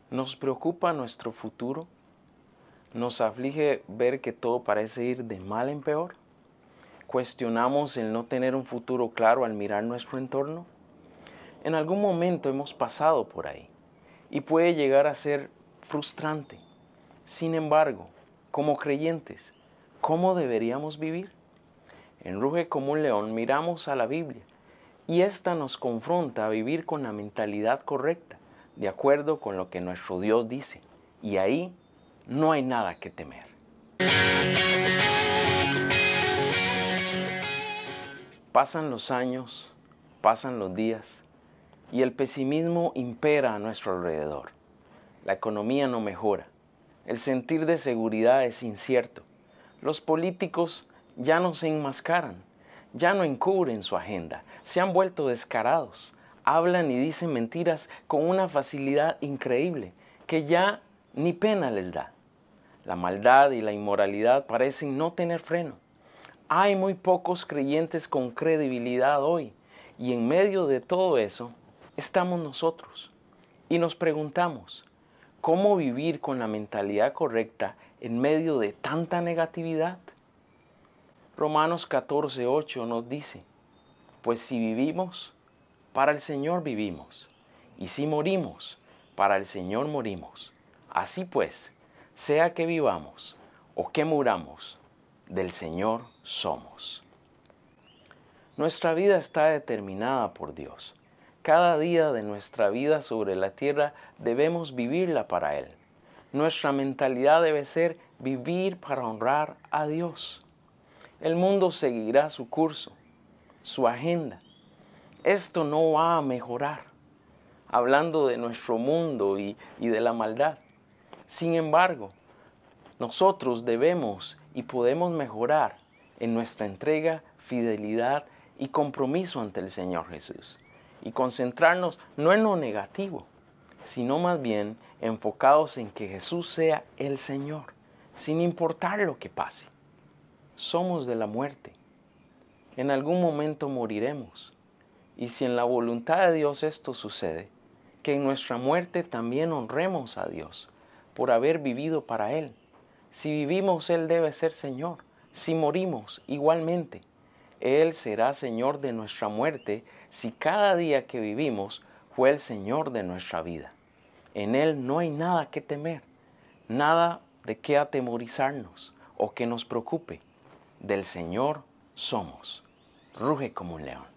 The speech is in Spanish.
Nos preocupa nuestro futuro. Nos aflige ver que todo parece ir de mal en peor. Cuestionamos el no tener un futuro claro al mirar nuestro entorno. En algún momento hemos pasado por ahí y puede llegar a ser frustrante. Sin embargo, como creyentes, ¿cómo deberíamos vivir? En Ruge como un león miramos a la Biblia y esta nos confronta a vivir con la mentalidad correcta, de acuerdo con lo que nuestro Dios dice. Y ahí no hay nada que temer. Pasan los años, pasan los días y el pesimismo impera a nuestro alrededor. La economía no mejora, el sentir de seguridad es incierto. Los políticos ya no se enmascaran, ya no encubren su agenda, se han vuelto descarados, hablan y dicen mentiras con una facilidad increíble que ya ni pena les da. La maldad y la inmoralidad parecen no tener freno. Hay muy pocos creyentes con credibilidad hoy y en medio de todo eso estamos nosotros y nos preguntamos, ¿cómo vivir con la mentalidad correcta en medio de tanta negatividad? Romanos 14:8 nos dice, pues si vivimos, para el Señor vivimos, y si morimos, para el Señor morimos. Así pues, sea que vivamos o que muramos, del Señor somos. Nuestra vida está determinada por Dios. Cada día de nuestra vida sobre la tierra debemos vivirla para Él. Nuestra mentalidad debe ser vivir para honrar a Dios. El mundo seguirá su curso, su agenda. Esto no va a mejorar, hablando de nuestro mundo y de la maldad. Sin embargo, nosotros debemos y podemos mejorar en nuestra entrega, fidelidad y compromiso ante el Señor Jesús. Y concentrarnos no en lo negativo, sino más bien enfocados en que Jesús sea el Señor, sin importar lo que pase. Somos de la muerte. En algún momento moriremos. Y si en la voluntad de Dios esto sucede, que en nuestra muerte también honremos a Dios por haber vivido para Él. Si vivimos, Él debe ser Señor. Si morimos, igualmente. Él será Señor de nuestra muerte si cada día que vivimos fue el Señor de nuestra vida. En Él no hay nada que temer, nada de qué atemorizarnos o que nos preocupe. Del Señor somos. Ruge como un león.